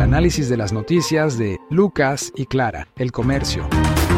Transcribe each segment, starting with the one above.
análisis de las noticias de Lucas y Clara, El Comercio.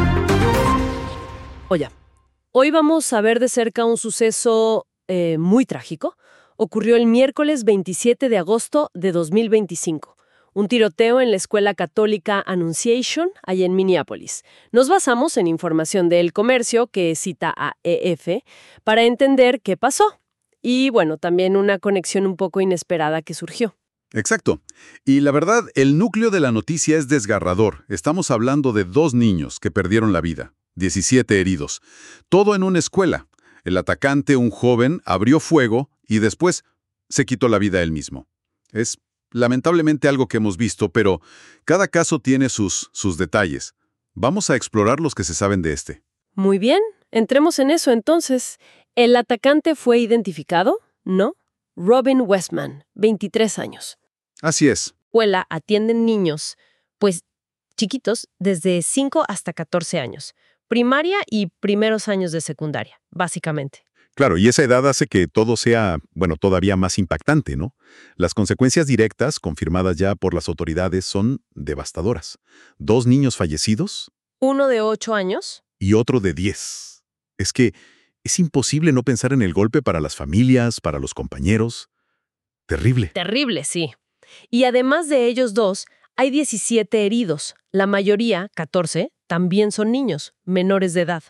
Oye, hoy vamos a ver de cerca un suceso muy trágico. Ocurrió el miércoles 27 de agosto de 2025. Un tiroteo en la escuela católica Annunciation, allá en Minneapolis. Nos basamos en información de El Comercio, que cita a EF, para entender qué pasó. Y bueno, también una conexión un poco inesperada que surgió. Exacto. Y la verdad, el núcleo de la noticia es desgarrador. Estamos hablando de 2 niños que perdieron la vida, 17 heridos. Todo en una escuela. El atacante, un joven, abrió fuego y después se quitó la vida él mismo. Es lamentablemente algo que hemos visto, pero cada caso tiene sus detalles. Vamos a explorar los que se saben de este. Muy bien, entremos en eso entonces. ¿El atacante fue identificado? ¿No? Robin Westman, 23 años. Así es. Escuela atienden niños, pues chiquitos, desde 5 hasta 14 años. Primaria y primeros años de secundaria, básicamente. Claro, y esa edad hace que todo sea, todavía más impactante, ¿no? Las consecuencias directas, confirmadas ya por las autoridades, son devastadoras. 2 niños fallecidos. Uno de 8 años. Y otro de 10. Es que es imposible no pensar en el golpe para las familias, para los compañeros. Terrible. Terrible, sí. Y además de ellos 2, hay 17 heridos. La mayoría, 14, también son niños, menores de edad.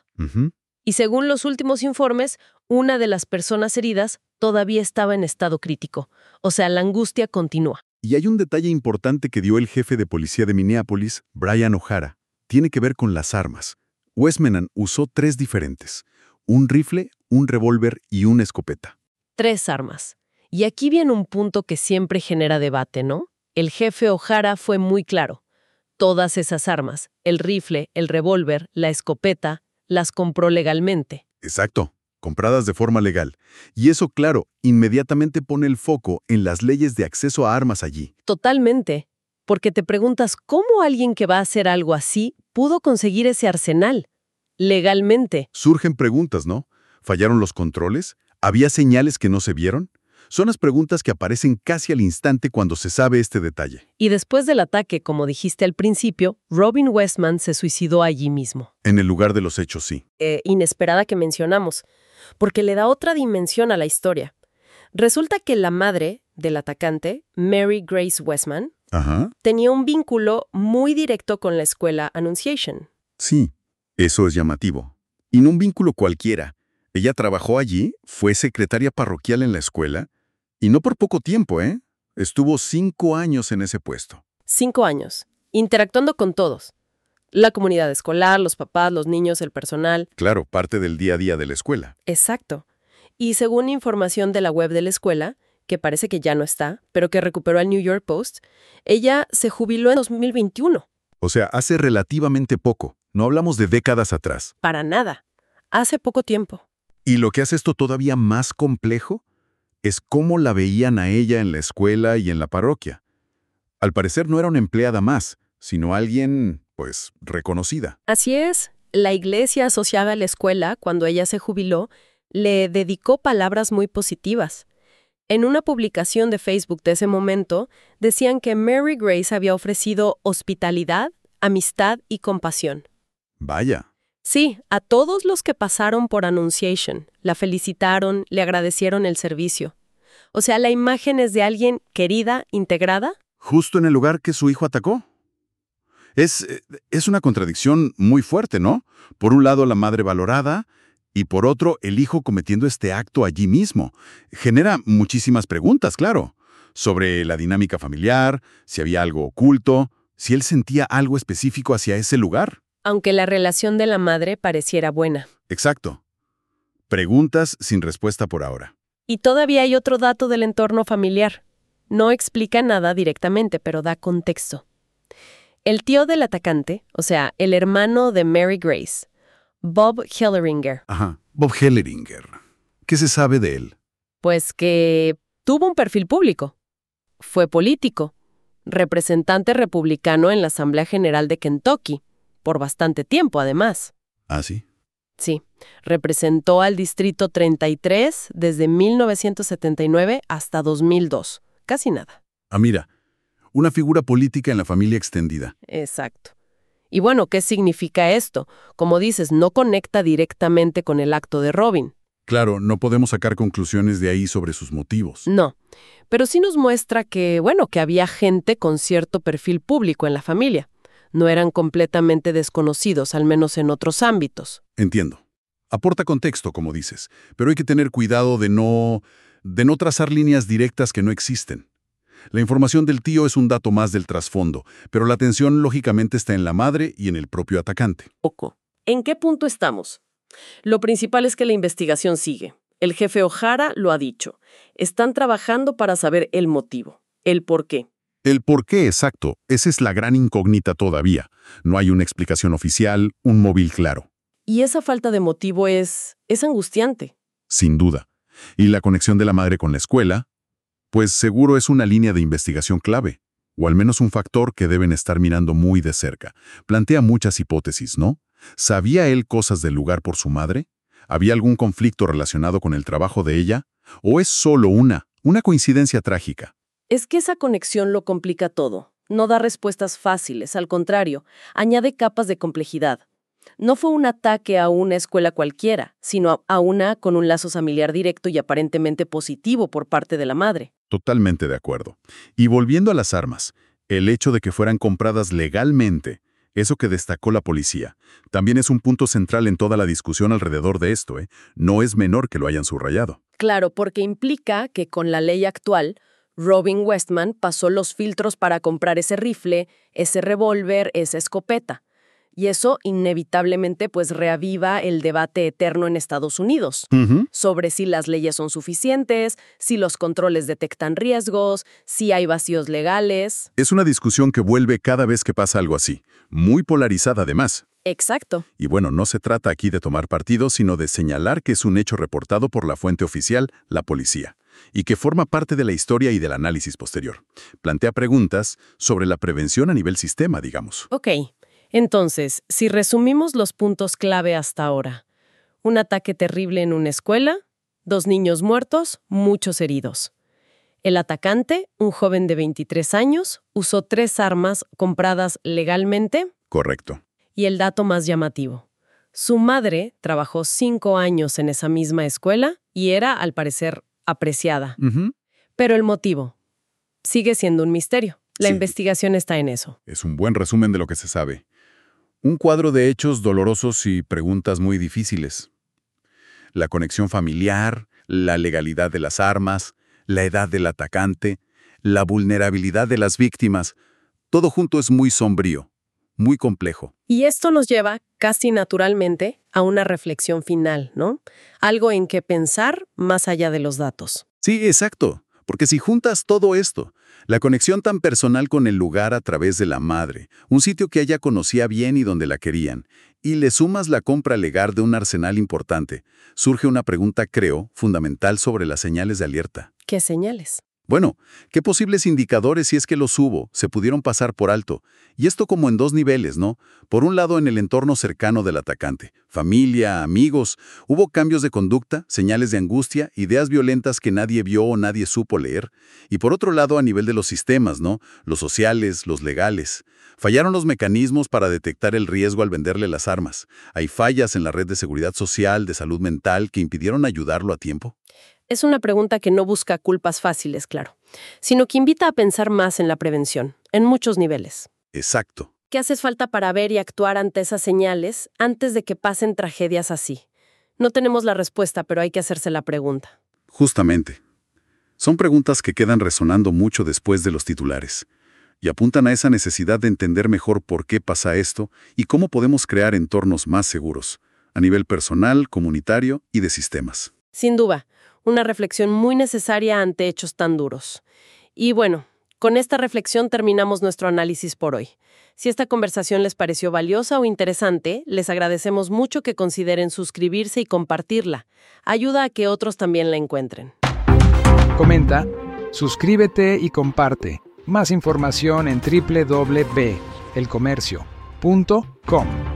Y según los últimos informes, una de las personas heridas todavía estaba en estado crítico. O sea, la angustia continúa. Y hay un detalle importante que dio el jefe de policía de Minneapolis, Brian O'Hara. Tiene que ver con las armas. Westman usó 3 diferentes. Un rifle, un revólver y una escopeta. 3 armas. Y aquí viene un punto que siempre genera debate, ¿no? El jefe O'Hara fue muy claro. Todas esas armas, el rifle, el revólver, la escopeta, las compró legalmente. Exacto, compradas de forma legal. Y eso, claro, inmediatamente pone el foco en las leyes de acceso a armas allí. Totalmente. Porque te preguntas cómo alguien que va a hacer algo así pudo conseguir ese arsenal legalmente. Surgen preguntas, ¿no? ¿Fallaron los controles? ¿Había señales que no se vieron? Son las preguntas que aparecen casi al instante cuando se sabe este detalle. Y después del ataque, como dijiste al principio, Robin Westman se suicidó allí mismo. En el lugar de los hechos, sí. Inesperada que mencionamos, porque le da otra dimensión a la historia. Resulta que la madre del atacante, Mary Grace Westman, tenía un vínculo muy directo con la escuela Annunciation. Sí, eso es llamativo. Y no un vínculo cualquiera. Ella trabajó allí, fue secretaria parroquial en la escuela, y no por poco tiempo, ¿eh? Estuvo 5 años en ese puesto. 5 años, interactuando con todos. La comunidad escolar, los papás, los niños, el personal. Claro, parte del día a día de la escuela. Exacto. Y según información de la web de la escuela, que parece que ya no está, pero que recuperó el New York Post, ella se jubiló en 2021. O sea, hace relativamente poco. No hablamos de décadas atrás. Para nada. Hace poco tiempo. Y lo que hace esto todavía más complejo es cómo la veían a ella en la escuela y en la parroquia. Al parecer no era una empleada más, sino alguien, reconocida. Así es. La iglesia asociada a la escuela, cuando ella se jubiló, le dedicó palabras muy positivas. En una publicación de Facebook de ese momento, decían que Mary Grace había ofrecido hospitalidad, amistad y compasión. Vaya. Sí, a todos los que pasaron por Annunciation, la felicitaron, le agradecieron el servicio. O sea, la imagen es de alguien querida, integrada. Justo en el lugar que su hijo atacó. Es una contradicción muy fuerte, ¿no? Por un lado, la madre valorada, y por otro, el hijo cometiendo este acto allí mismo. Genera muchísimas preguntas, claro, sobre la dinámica familiar, si había algo oculto, si él sentía algo específico hacia ese lugar. Aunque la relación de la madre pareciera buena. Exacto. Preguntas sin respuesta por ahora. Y todavía hay otro dato del entorno familiar. No explica nada directamente, pero da contexto. El tío del atacante, o sea, el hermano de Mary Grace, Bob Helleringer. Bob Helleringer. ¿Qué se sabe de él? Pues que tuvo un perfil público. Fue político, representante republicano en la Asamblea General de Kentucky, por bastante tiempo además. ¿Ah, sí? Sí, representó al Distrito 33 desde 1979 hasta 2002. Casi nada. Mira, una figura política en la familia extendida. Exacto. Y bueno, ¿qué significa esto? Como dices, no conecta directamente con el acto de Robin. Claro, no podemos sacar conclusiones de ahí sobre sus motivos. No, pero sí nos muestra que, bueno, que había gente con cierto perfil público en la familia. No eran completamente desconocidos, al menos en otros ámbitos. Entiendo. Aporta contexto, como dices, pero hay que tener cuidado de no trazar líneas directas que no existen. La información del tío es un dato más del trasfondo, pero la atención lógicamente está en la madre y en el propio atacante. Poco. ¿En qué punto estamos? Lo principal es que la investigación sigue. El jefe O'Hara lo ha dicho. Están trabajando para saber el motivo, el por qué. El por qué exacto, esa es la gran incógnita todavía. No hay una explicación oficial, un móvil claro. Y esa falta de motivo es angustiante. Sin duda. Y la conexión de la madre con la escuela, pues seguro es una línea de investigación clave, o al menos un factor que deben estar mirando muy de cerca. Plantea muchas hipótesis, ¿no? ¿Sabía él cosas del lugar por su madre? ¿Había algún conflicto relacionado con el trabajo de ella? ¿O es solo una coincidencia trágica? Es que esa conexión lo complica todo. No da respuestas fáciles, al contrario, añade capas de complejidad. No fue un ataque a una escuela cualquiera, sino a una con un lazo familiar directo y aparentemente positivo por parte de la madre. Totalmente de acuerdo. Y volviendo a las armas, el hecho de que fueran compradas legalmente, eso que destacó la policía, también es un punto central en toda la discusión alrededor de esto, ¿eh? No es menor que lo hayan subrayado. Claro, porque implica que con la ley actual, Robin Westman pasó los filtros para comprar ese rifle, ese revólver, esa escopeta. Y eso inevitablemente pues reaviva el debate eterno en Estados Unidos sobre si las leyes son suficientes, si los controles detectan riesgos, si hay vacíos legales. Es una discusión que vuelve cada vez que pasa algo así, muy polarizada además. Exacto. Y bueno, no se trata aquí de tomar partido, sino de señalar que es un hecho reportado por la fuente oficial, la policía, y que forma parte de la historia y del análisis posterior. Plantea preguntas sobre la prevención a nivel sistema, digamos. Ok. Entonces, si resumimos los puntos clave hasta ahora, un ataque terrible en una escuela, 2 niños muertos, muchos heridos. El atacante, un joven de 23 años, usó 3 armas compradas legalmente. Correcto. Y el dato más llamativo, su madre trabajó 5 años en esa misma escuela y era, al parecer, apreciada. Pero el motivo sigue siendo un misterio. La investigación está en eso. Es un buen resumen de lo que se sabe. Un cuadro de hechos dolorosos y preguntas muy difíciles. La conexión familiar, la legalidad de las armas, la edad del atacante, la vulnerabilidad de las víctimas. Todo junto es muy sombrío, muy complejo. Y esto nos lleva, casi naturalmente, a una reflexión final, ¿no? Algo en que pensar más allá de los datos. Sí, exacto. Porque si juntas todo esto, la conexión tan personal con el lugar a través de la madre, un sitio que ella conocía bien y donde la querían, y le sumas la compra legal de un arsenal importante, surge una pregunta, creo, fundamental sobre las señales de alerta. ¿Qué señales? Bueno, ¿qué posibles indicadores, si es que los hubo, se pudieron pasar por alto? Y esto como en 2 niveles, ¿no? Por un lado, en el entorno cercano del atacante, familia, amigos, hubo cambios de conducta, señales de angustia, ideas violentas que nadie vio o nadie supo leer. Y por otro lado, a nivel de los sistemas, ¿no? Los sociales, los legales. Fallaron los mecanismos para detectar el riesgo al venderle las armas. Hay fallas en la red de seguridad social, de salud mental, que impidieron ayudarlo a tiempo. Es una pregunta que no busca culpas fáciles, claro, sino que invita a pensar más en la prevención, en muchos niveles. Exacto. ¿Qué hace falta para ver y actuar ante esas señales antes de que pasen tragedias así? No tenemos la respuesta, pero hay que hacerse la pregunta. Justamente. Son preguntas que quedan resonando mucho después de los titulares y apuntan a esa necesidad de entender mejor por qué pasa esto y cómo podemos crear entornos más seguros, a nivel personal, comunitario y de sistemas. Sin duda. Una reflexión muy necesaria ante hechos tan duros. Y bueno, con esta reflexión terminamos nuestro análisis por hoy. Si esta conversación les pareció valiosa o interesante, les agradecemos mucho que consideren suscribirse y compartirla. Ayuda a que otros también la encuentren. Comenta, suscríbete y comparte. Más información en www.elcomercio.com.